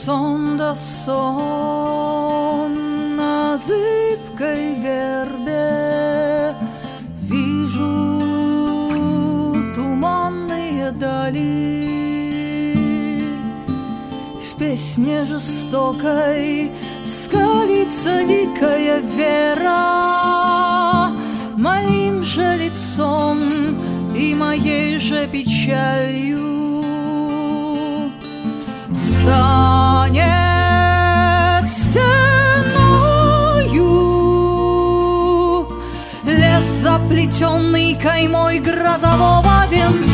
сон да сон на зыбкой вербе. Вижу туманные дали, в песне жестокой скалится дикая вера. Моим же лицом и моей же печалью станет стеною лес, заплетенный каймой грозового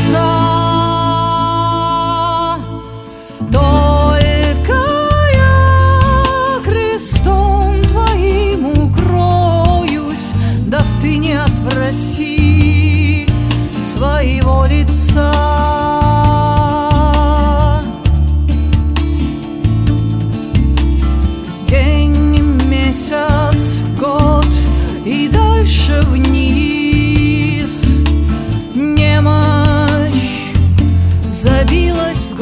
венца. Только я крестом твоим укроюсь, да ты не отврати своего лица. Месяц, год и дальше вниз. Немощь забилась в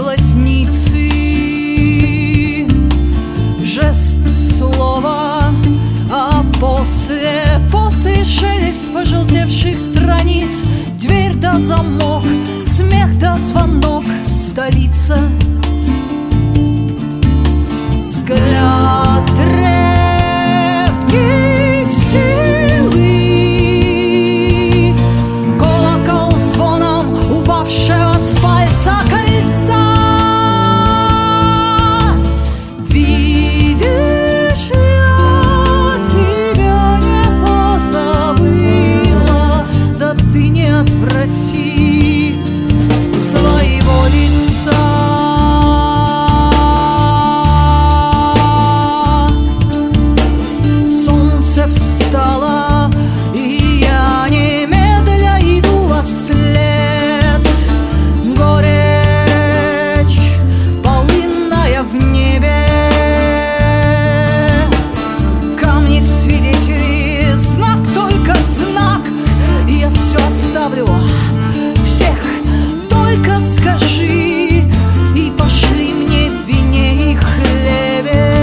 глазницы. Жест слова, а после шелест пожелтевших страниц. Дверь да замок, смех да звонок, столица. Взгляд древней силы, колокол звоном упавшего с пальца кольца. Видишь, я тебя не позабыла, да ты не отврати своего лица. Встала, и я немедля иду во след. Горечь полынная в небе, камни свидетели, знак только знак. И я все оставлю, всех, только скажи, и пошли мне в вине и хлебе.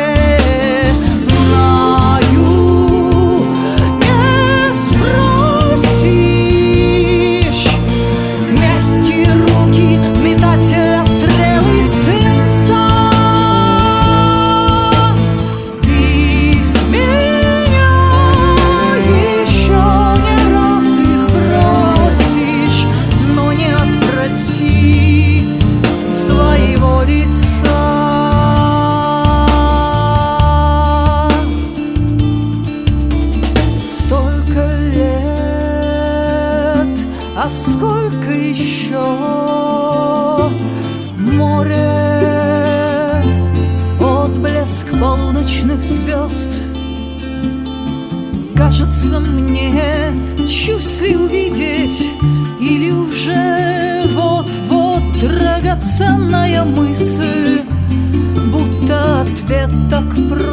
А сколько еще море, отблеск полуночных звезд. Кажется мне, чусь ли увидеть, или уже вот-вот драгоценная мысль, будто ответ так прост.